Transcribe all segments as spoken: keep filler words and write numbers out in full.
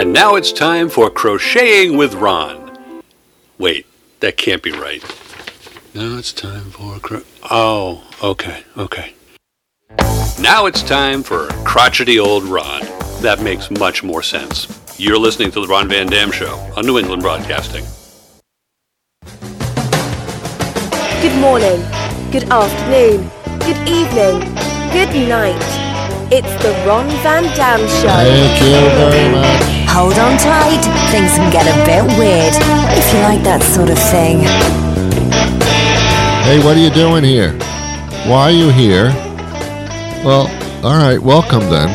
And now it's time for Crocheting with Ron. Wait, that can't be right. Now it's time for cro- Oh, okay, okay. Now it's time for Crotchety Old Ron. That makes much more sense. You're listening to The Ron Van Dam Show on New England Broadcasting. Good morning, good afternoon, good evening, good night. It's The Ron Van Dam Show. Thank you very much. Hold on tight, things can get a bit weird, if you like that sort of thing. Hey, what are you doing here? Why are you here? Well, all right, welcome then.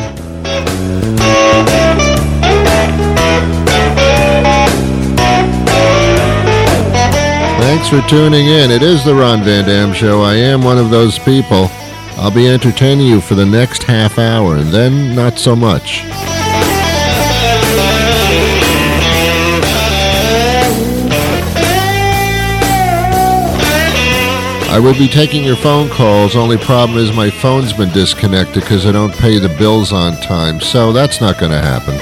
Thanks for tuning in. It is the Ron Van Dam Show. I am one of those people. I'll be entertaining you for the next half hour, and then not so much. I would be taking your phone calls. Only problem is my phone's been disconnected because I don't pay the bills on time, so that's not going to happen.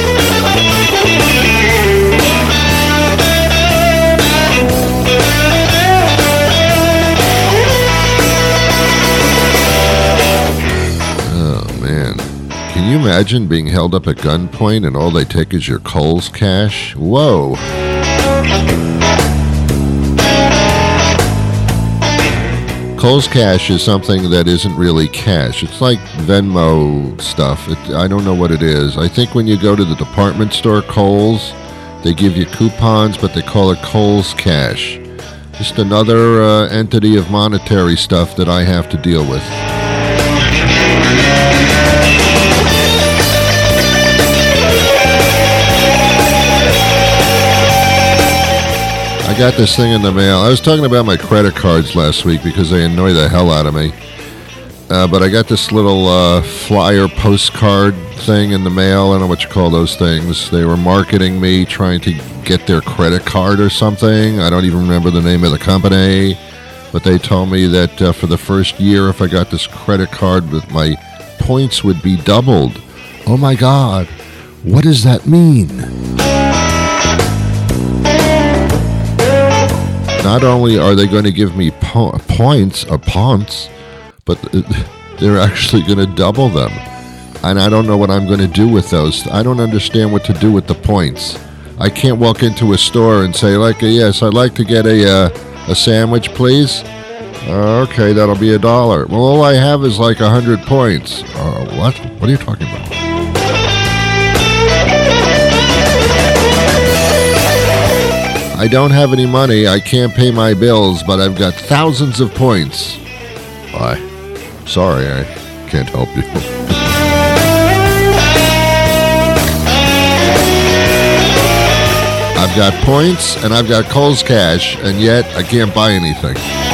Can you imagine being held up at gunpoint and all they take is your Kohl's cash? Whoa. Kohl's cash is something that isn't really cash. It's like Venmo stuff. It, I don't know what it is. I think when you go to the department store, Kohl's, they give you coupons, but they call it Kohl's cash. Just another uh, entity of monetary stuff that I have to deal with. I got this thing in the mail. I was talking about my credit cards last week because they annoy the hell out of me. Uh, but I got this little uh, flyer postcard thing in the mail. I don't know what you call those things. They were marketing me, trying to get their credit card or something. I don't even remember the name of the company. But they told me that uh, for the first year, if I got this credit card, that my points would be doubled. Oh my God. What does that mean? Not only are they going to give me po- points or points, but they're actually going to double them. And I don't know what I'm going to do with those. I don't understand what to do with the points. I can't walk into a store and say, like, yes, I'd like to get a uh, a sandwich, please. Uh, okay, that'll be a dollar. Well, all I have is like a hundred points. Uh, what? What are you talking about? I don't have any money, I can't pay my bills, but I've got thousands of points. Why? Sorry, I can't help you. I've got points, and I've got Kohl's cash, and yet I can't buy anything.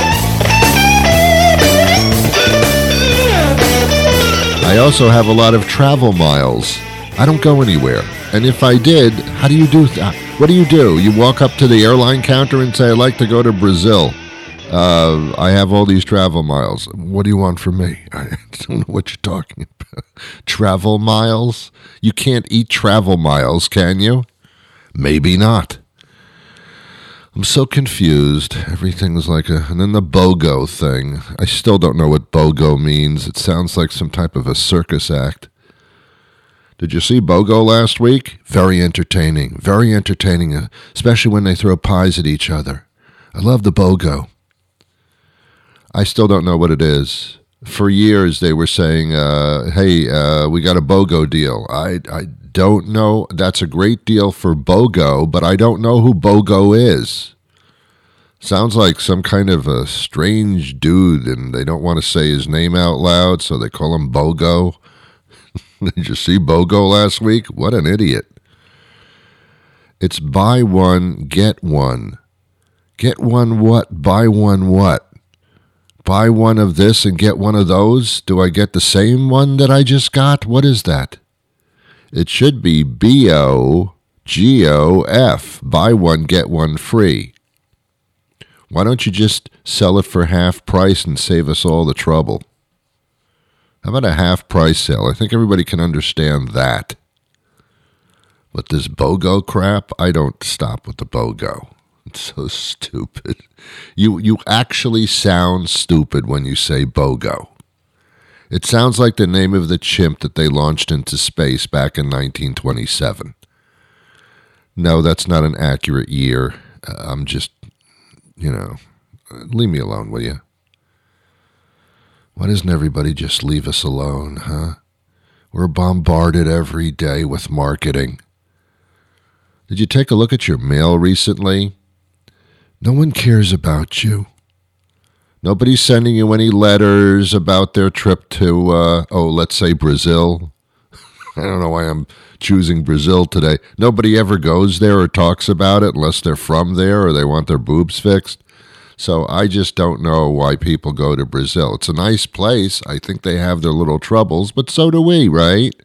I also have a lot of travel miles. I don't go anywhere. And if I did, how do you do that? What do you do? You walk up to the airline counter and say, I'd like to go to Brazil. Uh, I have all these travel miles. What do you want from me? I don't know what you're talking about. Travel miles? You can't eat travel miles, can you? Maybe not. I'm so confused. Everything's like a... And then the BOGO thing. I still don't know what BOGO means. It sounds like some type of a circus act. Did you see BOGO last week? Very entertaining. Very entertaining, especially when they throw pies at each other. I love the BOGO. I still don't know what it is. For years, they were saying, uh, hey, uh, we got a BOGO deal. I, I don't know. That's a great deal for BOGO, but I don't know who BOGO is. Sounds like some kind of a strange dude, and they don't want to say his name out loud, so they call him BOGO. Did you see BOGO last week? What an idiot. It's buy one, get one. Get one what? Buy one what? Buy one of this and get one of those? Do I get the same one that I just got? What is that? It should be B O G O F. Buy one, get one free. Why don't you just sell it for half price and save us all the trouble? How about a half price sale? I think everybody can understand that. But this BOGO crap, I don't stop with the BOGO. It's so stupid. You you actually sound stupid when you say BOGO. It sounds like the name of the chimp that they launched into space back in nineteen twenty-seven. No, that's not an accurate year. Uh, I'm just, you know, leave me alone, will you? Why doesn't everybody just leave us alone, huh? We're bombarded every day with marketing. Did you take a look at your mail recently? No one cares about you. Nobody's sending you any letters about their trip to, uh, oh, let's say Brazil. I don't know why I'm choosing Brazil today. Nobody ever goes there or talks about it unless they're from there or they want their boobs fixed. So I just don't know why people go to Brazil. It's a nice place. I think they have their little troubles, but so do we, right?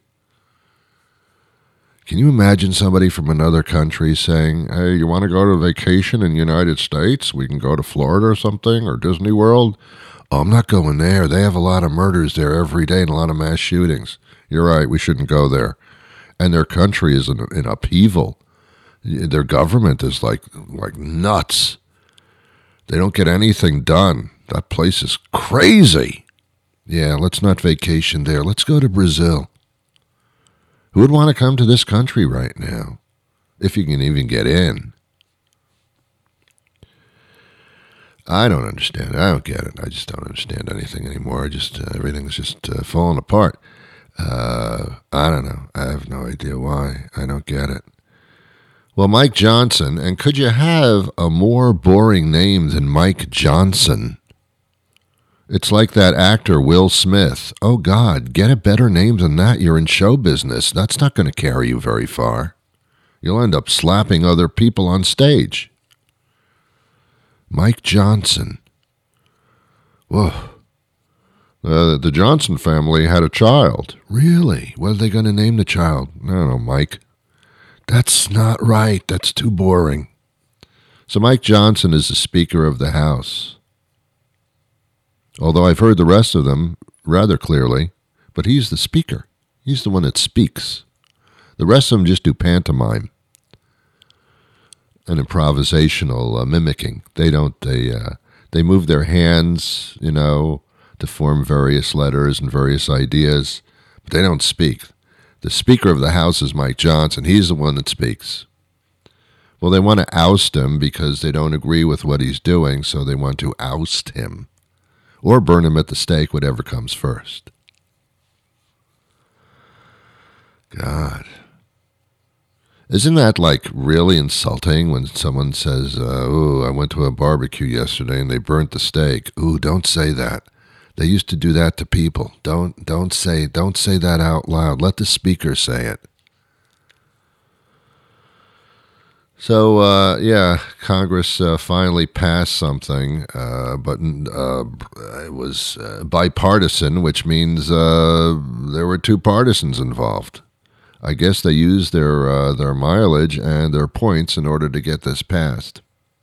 Can you imagine somebody from another country saying, hey, you want to go to vacation in the United States? We can go to Florida or something, or Disney World. Oh, I'm not going there. They have a lot of murders there every day and a lot of mass shootings. You're right. We shouldn't go there. And their country is in, in upheaval. Their government is like like nuts. They don't get anything done. That place is crazy. Yeah, let's not vacation there. Let's go to Brazil. Who would want to come to this country right now, if you can even get in? I don't understand. I don't get it. I just don't understand anything anymore. I just uh, everything's just uh, falling apart. Uh, I don't know. I have no idea why. I don't get it. Well, Mike Johnson, and could you have a more boring name than Mike Johnson? It's like that actor, Will Smith. Oh, God, get a better name than that. You're in show business. That's not going to carry you very far. You'll end up slapping other people on stage. Mike Johnson. Whoa. Uh, the Johnson family had a child. Really? What are they going to name the child? I don't know, Mike. That's not right. That's too boring. So Mike Johnson is the Speaker of the House. Although I've heard the rest of them rather clearly, but he's the speaker. He's the one that speaks. The rest of them just do pantomime and improvisational uh, mimicking. They don't, they, uh, they move their hands, you know, to form various letters and various ideas, but they don't speak. The Speaker of the House is Mike Johnson. He's the one that speaks. Well, they want to oust him because they don't agree with what he's doing, so they want to oust him. Or burn him at the stake, whatever comes first. God. Isn't that like really insulting when someone says, uh, ooh, I went to a barbecue yesterday and they burnt the steak. Ooh, don't say that. They used to do that to people. Don't don't say don't say that out loud. Let the speaker say it. So, uh, yeah, Congress uh, finally passed something, uh, but uh, it was uh, bipartisan, which means uh, there were two partisans involved. I guess they used their uh, their mileage and their points in order to get this passed.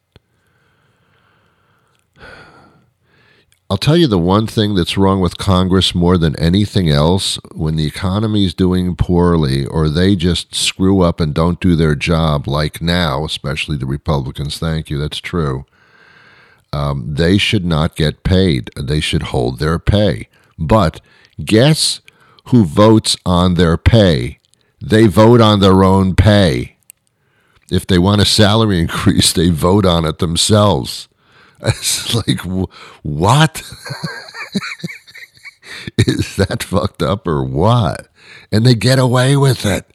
I'll tell you the one thing that's wrong with Congress more than anything else. When the economy's doing poorly or they just screw up and don't do their job, like now, especially the Republicans, thank you, that's true, um, they should not get paid. They should hold their pay. But guess who votes on their pay? They vote on their own pay. If they want a salary increase, they vote on it themselves. It's like, what? Is that fucked up or what? And they get away with it.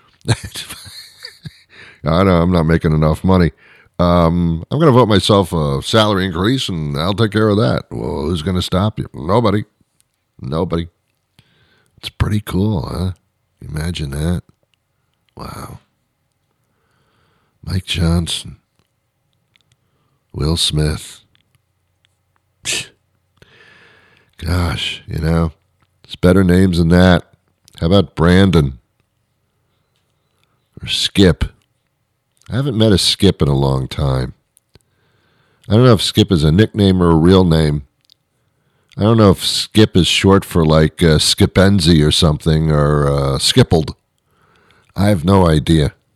I know, I'm not making enough money. Um, I'm going to vote myself a salary increase and I'll take care of that. Well, who's going to stop you? Nobody. Nobody. It's pretty cool, huh? Imagine that. Wow. Mike Johnson. Will Smith. Gosh, you know, it's better names than that. How about Brandon? Or Skip? I haven't met a Skip in a long time. I don't know if Skip is a nickname or a real name. I don't know if Skip is short for like uh, Skipenzi or something, or uh, Skippled. I have no idea.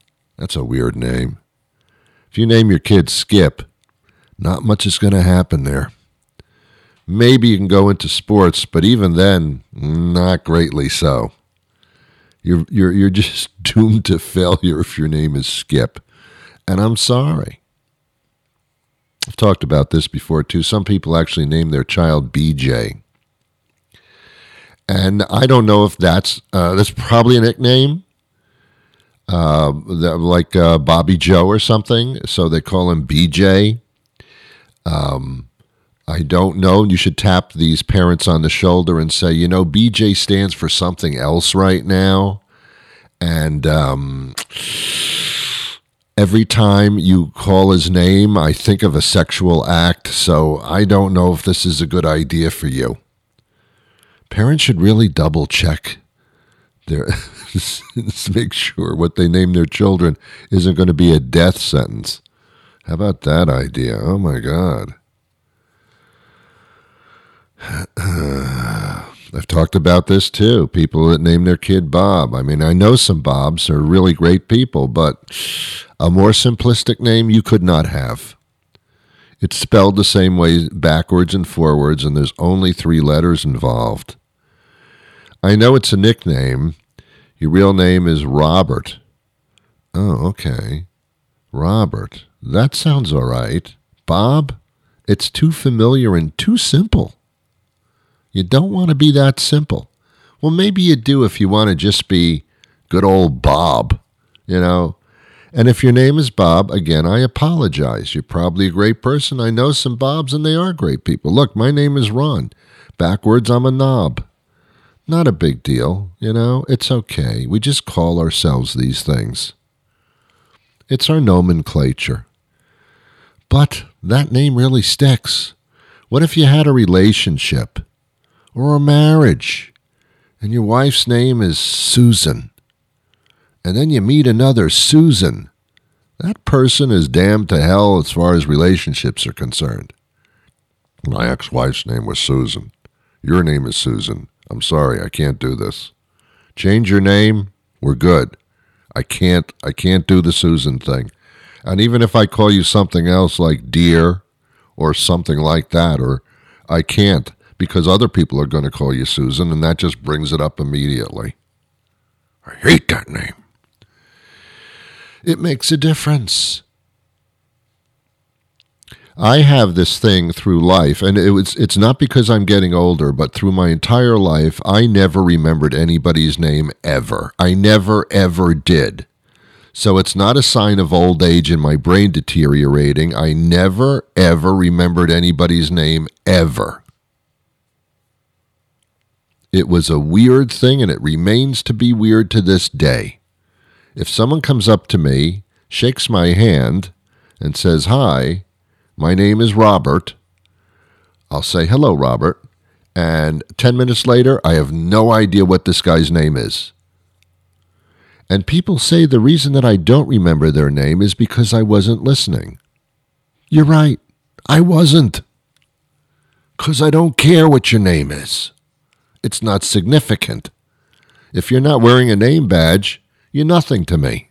That's a weird name. If you name your kid Skip, not much is going to happen there. Maybe you can go into sports, but even then, not greatly so. You're you're you're just doomed to failure if your name is Skip. And I'm sorry. I've talked about this before too. Some people actually name their child B J. And I don't know if that's uh, that's probably a nickname. Uh, like uh, Bobby Joe or something, so they call him B J. Um, I don't know. You should tap these parents on the shoulder and say, you know, B J stands for something else right now. And um, every time you call his name, I think of a sexual act, so I don't know if this is a good idea for you. Parents should really double check their to make sure what they name their children isn't going to be a death sentence. How about that idea? Oh my God. I've talked about this too. People that name their kid Bob. I mean, I know some Bobs are really great people, but a more simplistic name you could not have. It's spelled the same way backwards and forwards, and there's only three letters involved. I know it's a nickname. Your real name is Robert. Oh, okay. Robert. That sounds all right. Bob? It's too familiar and too simple. You don't want to be that simple. Well, maybe you do if you want to just be good old Bob, you know. And if your name is Bob, again, I apologize. You're probably a great person. I know some Bobs, and they are great people. Look, my name is Ron. Backwards, I'm a knob. Not a big deal, you know. It's okay. We just call ourselves these things. It's our nomenclature. But that name really sticks. What if you had a relationship or a marriage and your wife's name is Susan, and then you meet another Susan? That person is damned to hell as far as relationships are concerned. My ex-wife's name was Susan. Your name is Susan. I'm sorry, I can't do this. Change your name, we're good. I can't I can't do the Susan thing. And even if I call you something else like dear or something like that, or I can't, because other people are going to call you Susan, and that just brings it up immediately. I hate that name. It makes a difference. I have this thing through life, and it was, it's not because I'm getting older, but through my entire life, I never remembered anybody's name ever. I never, ever did. So it's not a sign of old age and my brain deteriorating. I never, ever remembered anybody's name ever. It was a weird thing, and it remains to be weird to this day. If someone comes up to me, shakes my hand, and says, "Hi, my name is Robert," I'll say, "Hello, Robert." And ten minutes later, I have no idea what this guy's name is. And people say the reason that I don't remember their name is because I wasn't listening. You're right. I wasn't. Because I don't care what your name is. It's not significant. If you're not wearing a name badge, you're nothing to me.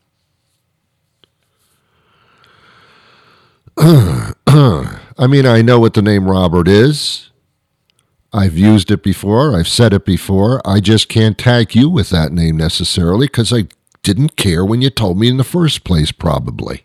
I mean, I know what the name Robert is. I've used it before. I've said it before. I just can't tag you with that name necessarily because I didn't care when you told me in the first place, probably.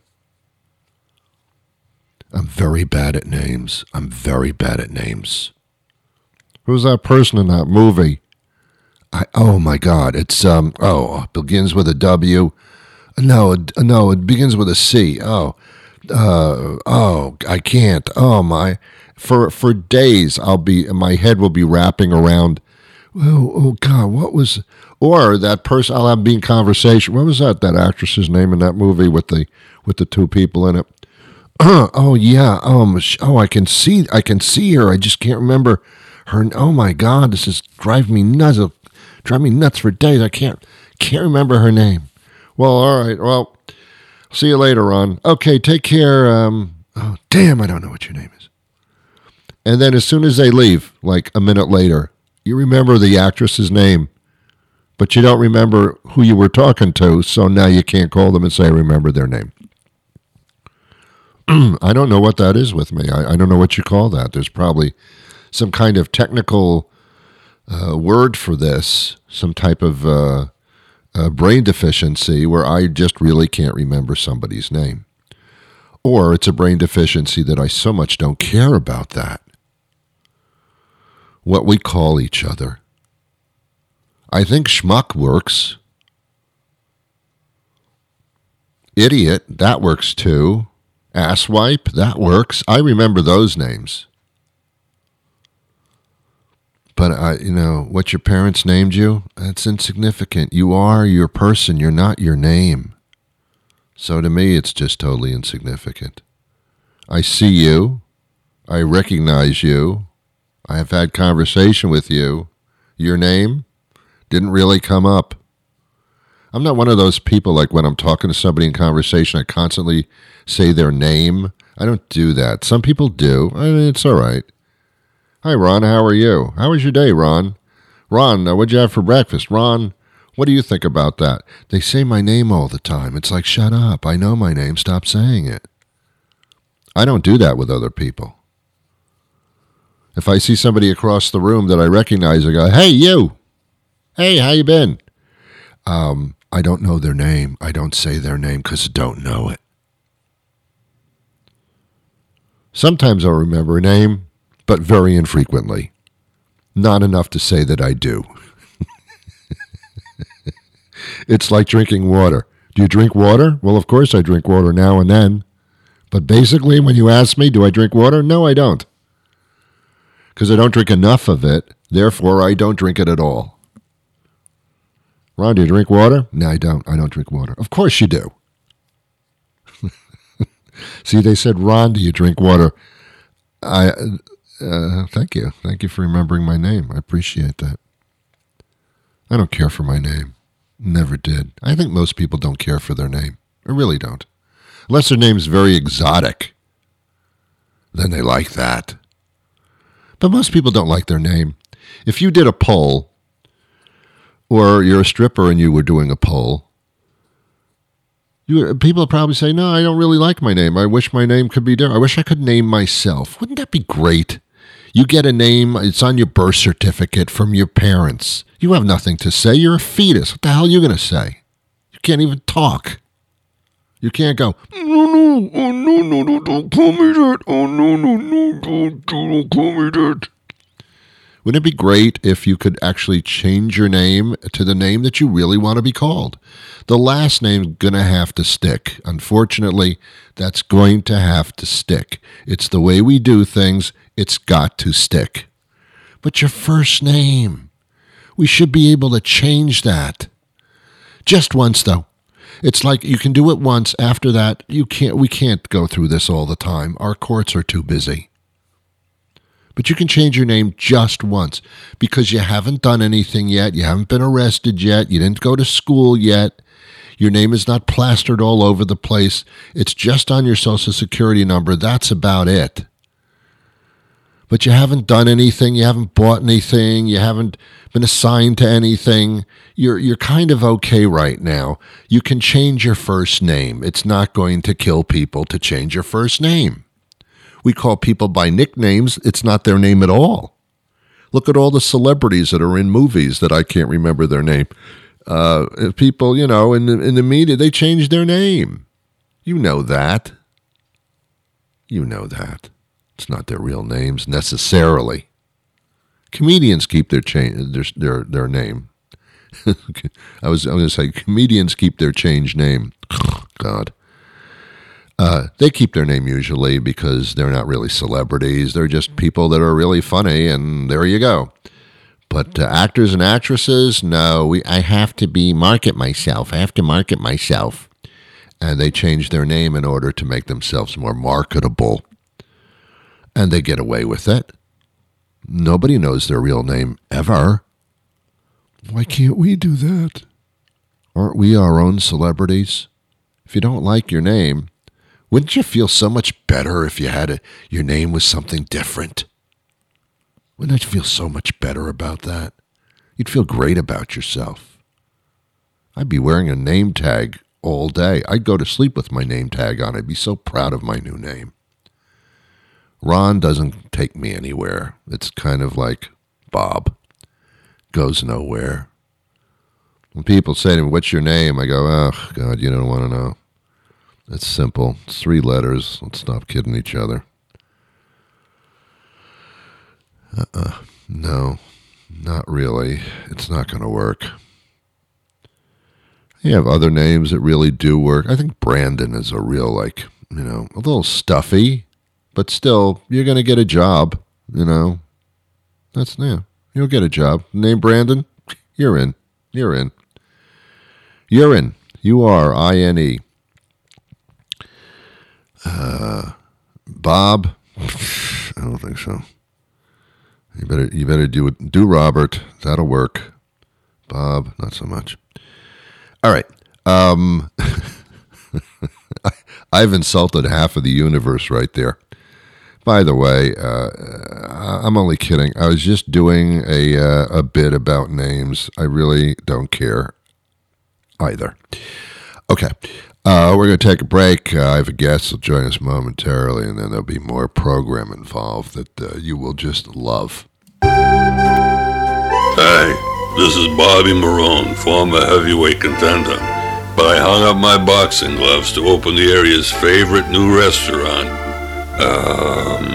I'm very bad at names. I'm very bad at names. Who's that person in that movie? I, oh, my God. It's, um, oh, it begins with a W. No, it, no, it begins with a C. Oh, uh, oh, I can't. Oh, my. For for days, I'll be, my head will be wrapping around, oh, oh God, what was, or that person, I'll have been in conversation. What was that, that actress's name in that movie with the, with the two people in it? Oh, yeah. Um, oh, I can see, I can see her. I just can't remember her. Oh, my God, this is driving me nuts. It'll drive me nuts for days. I can't, can't remember her name. Well, all right. Well, see you later, Ron. Okay, take care. Um, oh, damn, I don't know what your name is. And then as soon as they leave, like a minute later, you remember the actress's name. but you don't remember who you were talking to, so now you can't call them and say, I remember their name. I don't know what that is with me. I, I don't know what you call that. There's probably some kind of technical uh, word for this, some type of uh, uh, brain deficiency where I just really can't remember somebody's name. Or it's a brain deficiency that I so much don't care about that. What we call each other. I think schmuck works. Idiot, that works too. Asswipe, that works. I remember those names. But, I, you know, what your parents named you, that's insignificant. You are your person. You're not your name. So to me, it's just totally insignificant. I see you. I recognize you. I have had conversation with you. Your name didn't really come up. I'm not one of those people like when I'm talking to somebody in conversation, I constantly say their name. I don't do that. Some people do. I mean, it's all right. Hi, Ron. How are you? How was your day, Ron? Ron, uh, what'd you have for breakfast? Ron, what do you think about that? They say my name all the time. It's like, shut up. I know my name. Stop saying it. I don't do that with other people. If I see somebody across the room that I recognize, I go, hey, you. Hey, how you been? Um, I don't know their name. I don't say their name because I don't know it. Sometimes I'll remember a name, but very infrequently. Not enough to say that I do. It's like drinking water. Do you drink water? Well, of course I drink water now and then. But basically, when you ask me, do I drink water? No, I don't. Because I don't drink enough of it. Therefore, I don't drink it at all. Ron, do you drink water? No, I don't. I don't drink water. Of course you do. See, they said, Ron, do you drink water? I uh, thank you. Thank you for remembering my name. I appreciate that. I don't care for my name. Never did. I think most people don't care for their name. I really don't. Unless their name's very exotic. Then they like that. But most people don't like their name. If you did a poll, or you're a stripper and you were doing a poll, you, people would probably say, no, I don't really like my name. I wish my name could be different. I wish I could name myself. Wouldn't that be great? You get a name, it's on your birth certificate from your parents. You have nothing to say. You're a fetus. What the hell are you going to say? You can't even talk. You can't go, no, no, oh, no, no, no, don't call me that. Oh, no, no, no, don't, don't call me that. Wouldn't it be great if you could actually change your name to the name that you really want to be called? The last name's going to have to stick. Unfortunately, that's going to have to stick. It's the way we do things. It's got to stick. But your first name, we should be able to change that. Just once, though. It's like you can do it once. After that, you can't. We can't go through this all the time. Our courts are too busy. But you can change your name just once because you haven't done anything yet. You haven't been arrested yet. You didn't go to school yet. Your name is not plastered all over the place. It's just on your Social Security number. That's about it. But you haven't done anything. You haven't bought anything. You haven't been assigned to anything. You're you're kind of okay right now. You can change your first name. It's not going to kill people to change your first name. We call people by nicknames. It's not their name at all. Look at all the celebrities that are in movies that I can't remember their name. Uh, people, you know, in the, in the media, they change their name. You know that. You know that. It's not their real names necessarily. Comedians keep their change their their, their name. I was I was going to say comedians keep their changed name. God. Uh, they keep their name usually because they're not really celebrities. They're just people that are really funny, and there you go. But uh, actors and actresses, no, we, I have to be market myself. I have to market myself. And they change their name in order to make themselves more marketable. And they get away with it. Nobody knows their real name ever. Why can't we do that? Aren't we our own celebrities? If you don't like your name, wouldn't you feel so much better if you had a, your name was something different? Wouldn't you feel so much better about that? You'd feel great about yourself. I'd be wearing a name tag all day. I'd go to sleep with my name tag on. I'd be so proud of my new name. Ron doesn't take me anywhere. It's kind of like Bob. Goes nowhere. When people say to me, what's your name? I go, oh, God, you don't want to know. It's simple. It's three letters. Let's stop kidding each other. Uh-uh. No, not really. It's not going to work. You have other names that really do work. I think Brandon is a real, like, you know, a little stuffy, but still, you're going to get a job, you know. That's, yeah, you'll get a job. Name Brandon? You're in. You're in. You're in. You are, I N E. Uh, Bob? I don't think so. You better, you better do it. Do Robert. That'll work. Bob, not so much. All right. Um, I, I've insulted half of the universe right there. By the way, uh, I'm only kidding. I was just doing a uh, a bit about names. I really don't care either. Okay. Uh, we're going to take a break. Uh, I have a guest who'll join us momentarily, and then there'll be more program involved that uh, you will just love. Hey, this is Bobby Marone, former heavyweight contender. But I hung up my boxing gloves to open the area's favorite new restaurant. Um...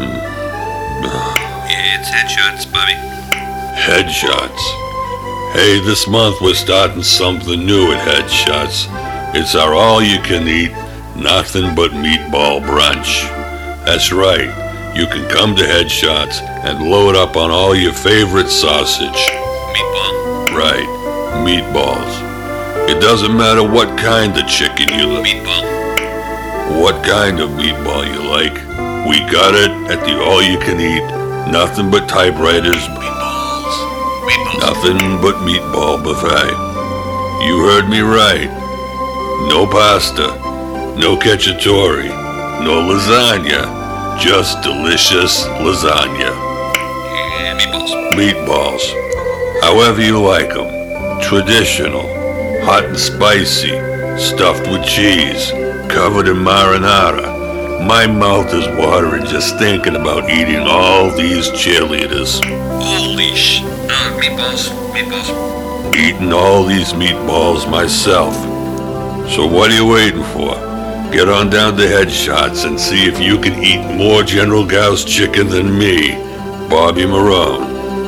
It's Headshots, Bobby. Headshots. Hey, this month we're starting something new at Headshots. It's our all-you-can-eat, nothing but meatball brunch. That's right. You can come to Headshots and load up on all your favorite sausage. Meatball? Right. Meatballs. It doesn't matter what kind of chicken you like. Meatball? What kind of meatball you like. We got it at the all-you-can-eat, nothing but typewriters. Meatballs. Meatballs. Nothing but meatball buffet. You heard me right. No pasta, no cacciatore, no lasagna, just delicious lasagna. Yeah, meatballs. Meatballs, however you like them. Traditional, hot and spicy, stuffed with cheese, covered in marinara. My mouth is watering just thinking about eating all these cheerleaders. Holy sh... Uh, meatballs. Meatballs. Eating all these meatballs myself. So what are you waiting for? Get on down to Headshots and see if you can eat more General Gao's chicken than me, Bobby Marone.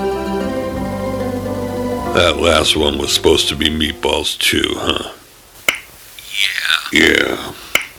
That last one was supposed to be meatballs too, huh? Yeah. Yeah.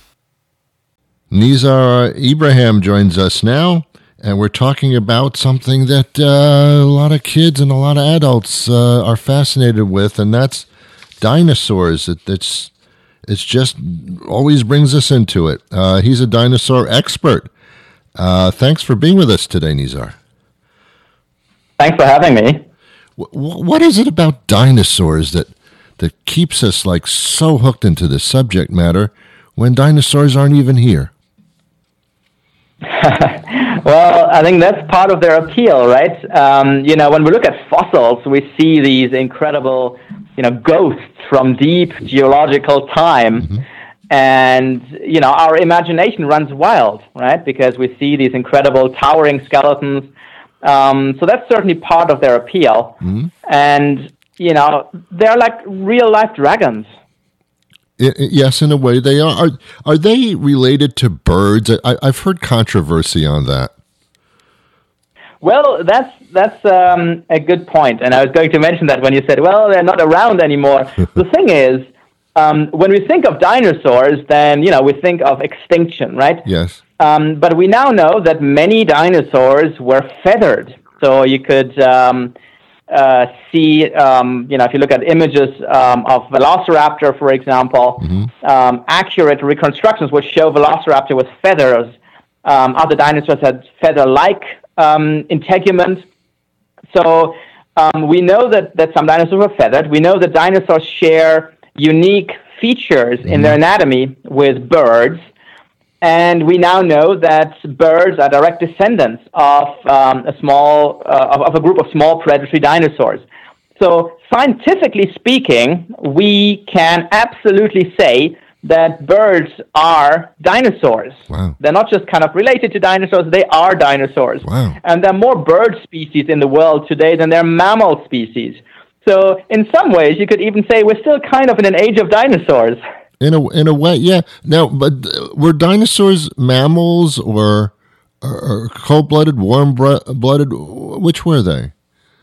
Nizar Ibrahim joins us now, and we're talking about something that uh, a lot of kids and a lot of adults uh, are fascinated with, and that's dinosaurs. It, it's It's just always brings us into it. Uh, he's a dinosaur expert. Uh, thanks for being with us today, Nizar. Thanks for having me. W- what is it about dinosaurs that that keeps us like so hooked into the subject matter when dinosaurs aren't even here? Well, I think that's part of their appeal, right? Um, you know, when we look at fossils, we see these incredible, you know, ghosts from deep geological time. Mm-hmm. And, you know, our imagination runs wild, right? Because we see these incredible towering skeletons. Um, so that's certainly part of their appeal. Mm-hmm. And, you know, they're like real-life dragons. It, it, yes, in a way they are. Are, are they related to birds? I, I've heard controversy on that. Well, that's that's um, a good point, and I was going to mention that when you said, well, they're not around anymore. The thing is, um, when we think of dinosaurs, then, you know, we think of extinction, right? Yes. Um, but we now know that many dinosaurs were feathered. So you could um, uh, see, um, you know, if you look at images um, of Velociraptor, for example, mm-hmm. um, accurate reconstructions would show Velociraptor with feathers. Um, other dinosaurs had feather-like um, integument. So um, we know that, that some dinosaurs were feathered. We know that dinosaurs share unique features mm-hmm. in their anatomy with birds. And we now know that birds are direct descendants of um, a small uh, of, of a group of small predatory dinosaurs. so scientifically speaking, we can absolutely say that birds are dinosaurs. Wow. They're not just kind of related to dinosaurs, they are dinosaurs. Wow. And there are more bird species in the world today than there are mammal species. So in some ways, you could even say we're still kind of in an age of dinosaurs. In a in a way, yeah. Now, but were dinosaurs mammals or, or, or cold-blooded, warm-blooded? Which were they?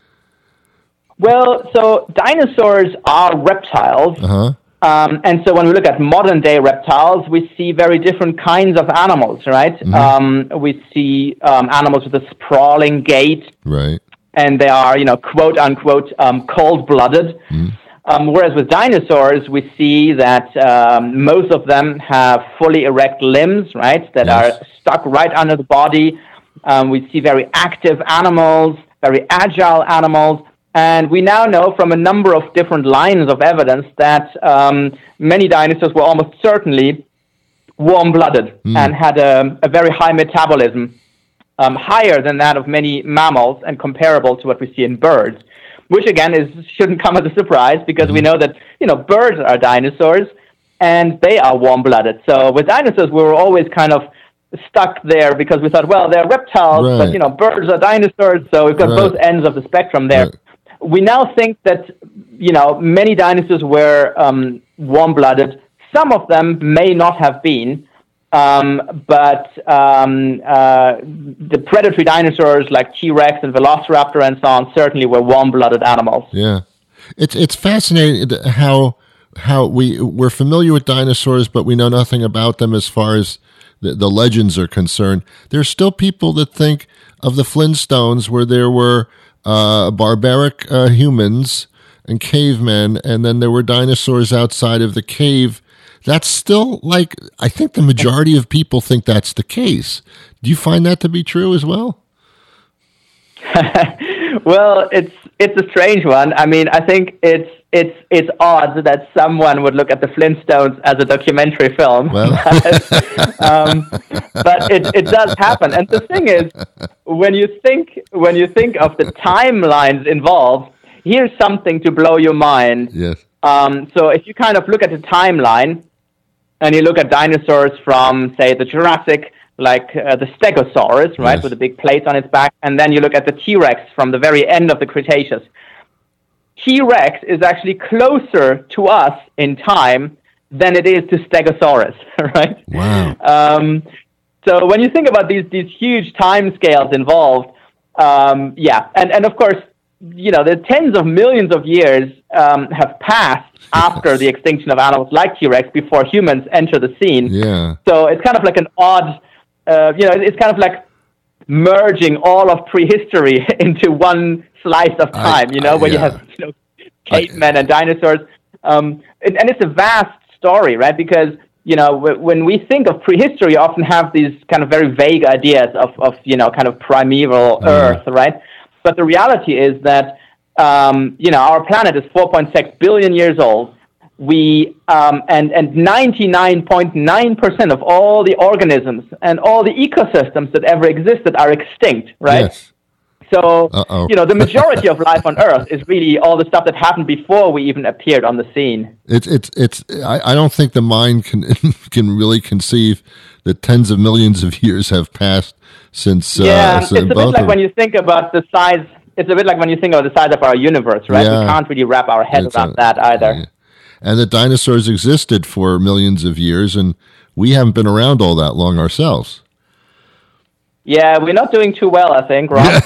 Well, so dinosaurs are reptiles. Uh-huh. Um, and so when we look at modern day reptiles, we see very different kinds of animals, right? Mm-hmm. Um, we see um, animals with a sprawling gait, Right. and they are, you know, quote unquote, um, cold-blooded. Mm-hmm. Um, whereas with dinosaurs, we see that um, most of them have fully erect limbs, right, that Yes. are stuck right under the body. Um, we see very active animals, very agile animals. And we now know from a number of different lines of evidence that um, many dinosaurs were almost certainly warm-blooded Mm. and had a, a very high metabolism, um, higher than that of many mammals and comparable to what we see in birds, which again is shouldn't come as a surprise because we know that, you know, birds are dinosaurs and they are warm-blooded. So with dinosaurs, we were always kind of stuck there because we thought, well, they're reptiles, Right. but, you know, birds are dinosaurs, so we've got Right. both ends of the spectrum there. Right. We now think that, you know, many dinosaurs were um, warm-blooded. Some of them may not have been, um, but um, uh, the predatory dinosaurs like T-Rex and Velociraptor and so on certainly were warm-blooded animals. Yeah, it's it's fascinating how how we we're familiar with dinosaurs, but we know nothing about them as far as the, the legends are concerned. There's still people that think of the Flintstones, where there were uh, barbaric uh, humans and cavemen, and then there were dinosaurs outside of the cave. That's still, like, I think the majority of people think that's the case. Do you find that to be true as well? Well, it's it's a strange one. I mean, I think it's it's it's odd that someone would look at the Flintstones as a documentary film. Well. um, but it, it does happen. And the thing is, when you think when you think of the timelines involved, here's something to blow your mind. Yes. Um, so if you kind of look at the timeline and you look at dinosaurs from, say, the Jurassic, like uh, the Stegosaurus, right, Yes. with a big plate on its back, and then you look at the T-Rex from the very end of the Cretaceous. T-Rex is actually closer to us in time than it is to Stegosaurus, right? Wow. Um, so when you think about these these huge time scales involved, um, yeah, and, and of course, you know, the tens of millions of years um, have passed after the extinction of animals like T-Rex before humans enter the scene. Yeah. So it's kind of like an odd, uh, you know, it's kind of like merging all of prehistory into one slice of time, I- you know, I- where yeah. you have, you know, cavemen and dinosaurs. Um, and, and it's a vast story, right? Because, you know, w- when we think of prehistory, you often have these kind of very vague ideas of, of you know, kind of primeval Mm. Earth, right? But the reality is that, um, you know, our planet is four point six billion years old. We um, and and ninety-nine point nine percent of all the organisms and all the ecosystems that ever existed are extinct, right? Yes. So, Uh-oh. you know, the majority of life on Earth is really all the stuff that happened before we even appeared on the scene. It's it's it's. I, I don't think the mind can can really conceive that tens of millions of years have passed since. Yeah, uh, it's a bit both like of- when you think about the size. It's a bit like when you think of the size of our universe, right? Yeah. We can't really wrap our head It's around a- that either. yeah. And that dinosaurs existed for millions of years, and we haven't been around all that long ourselves. Yeah, we're not doing too well, I think, Ron.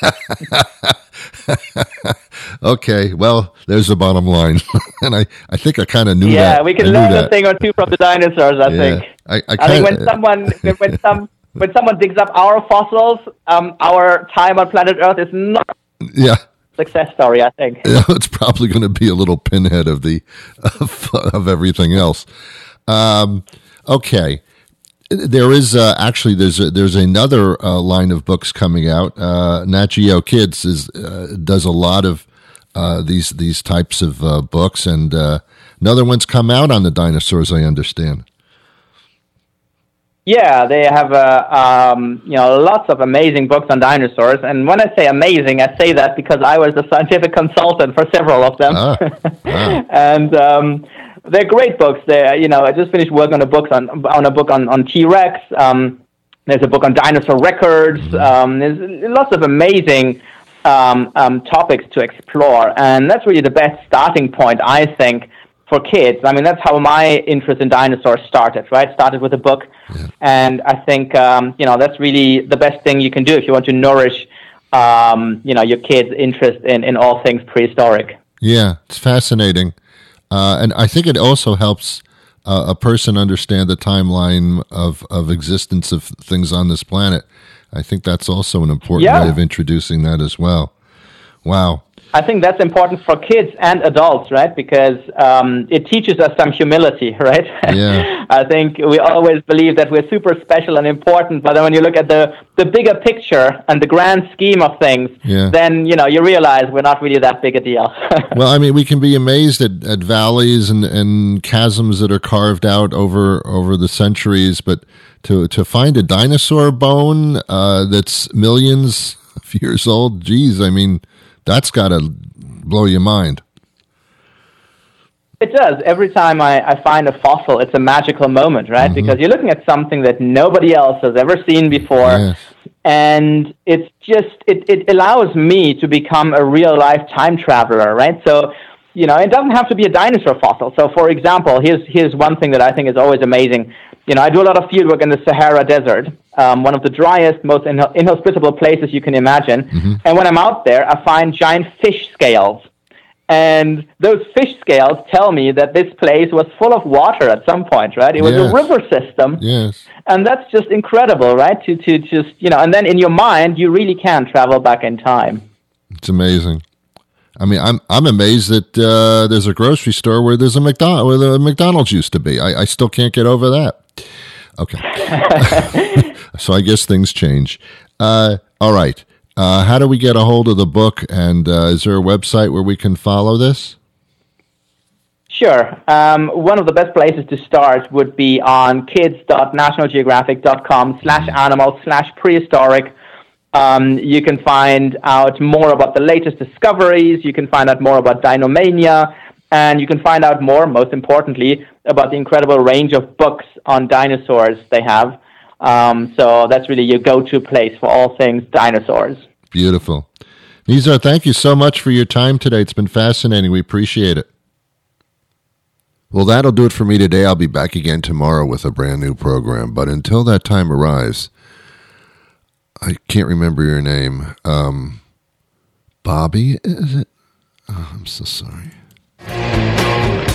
Okay, well, there's the bottom line, and I, I think I kind of knew that. Yeah, we can I knew learn a that. thing or two from the dinosaurs, I Yeah. think. I, I, I think kinda- when someone when, when some when someone digs up our fossils, um, our time on planet Earth is not yeah. a success story, I think. Yeah, it's probably going to be a little pinhead of the of, of everything else. Um, okay, there is uh, actually there's a, there's another uh, line of books coming out. Uh, Nat Geo Kids is uh, does a lot of uh, these these types of uh, books, and uh, another one's come out on the dinosaurs. I understand. Yeah, they have uh, um, you know lots of amazing books on dinosaurs. And when I say amazing, I say that because I was a scientific consultant for several of them. Ah, wow. And um, they're great books. They, you know, I just finished working on a book on on a book on on T-Rex. Um, there's a book on dinosaur records. Mm-hmm. Um, there's lots of amazing um, um, topics to explore, and that's really the best starting point, I think, for kids. I mean, that's how my interest in dinosaurs started, right? Started with a book. Yeah. And I think, um, you know, that's really the best thing you can do if you want to nourish, um, you know, your kids' interest in, in all things prehistoric. Yeah, it's fascinating. Uh, and I think it also helps uh, a person understand the timeline of, of existence of things on this planet. I think that's also an important yeah. way of introducing that as well. Wow. I think that's important for kids and adults, right? Because um, it teaches us some humility, right? Yeah. I think we always believe that we're super special and important, but then when you look at the, the bigger picture and the grand scheme of things, yeah. then, you know, you realize we're not really that big a deal. Well, I mean, we can be amazed at, at valleys and, and chasms that are carved out over over the centuries, but to, to find a dinosaur bone uh, that's millions of years old, geez, I mean, that's got to blow your mind. It does. Every time I, I find a fossil, it's a magical moment, right? Mm-hmm. Because you're looking at something that nobody else has ever seen before. Yes. And it's just, it, it allows me to become a real-life time traveler, right? So, you know, it doesn't have to be a dinosaur fossil. So, for example, here's here's one thing that I think is always amazing. You know, I do a lot of field work in the Sahara Desert, um, one of the driest, most inho- inhospitable places you can imagine. Mm-hmm. And when I'm out there, I find giant fish scales. And those fish scales tell me that this place was full of water at some point, right? It was yes. a river system. Yes. And that's just incredible, right? To to just, you know, and then in your mind, you really can travel back in time. It's amazing. I mean, I'm I'm amazed that uh, there's a grocery store where there's a McDonald where the McDonald's used to be. I, I still can't get over that. Okay. So I guess things change. Uh, all right. Uh, how do we get a hold of the book? And uh, is there a website where we can follow this? Sure. Um, one of the best places to start would be on kids.nationalgeographic.com slash animals slash prehistoric. Um, you can find out more about the latest discoveries. You can find out more about Dinomania. And you can find out more, most importantly, about the incredible range of books on dinosaurs they have. Um, so that's really your go-to place for all things dinosaurs. Beautiful. Nizar, thank you so much for your time today. It's been fascinating. We appreciate it. Well, that'll do it for me today. I'll be back again tomorrow with a brand new program. But until that time arrives, I can't remember your name. Um, Bobby, is it? Oh, I'm so sorry.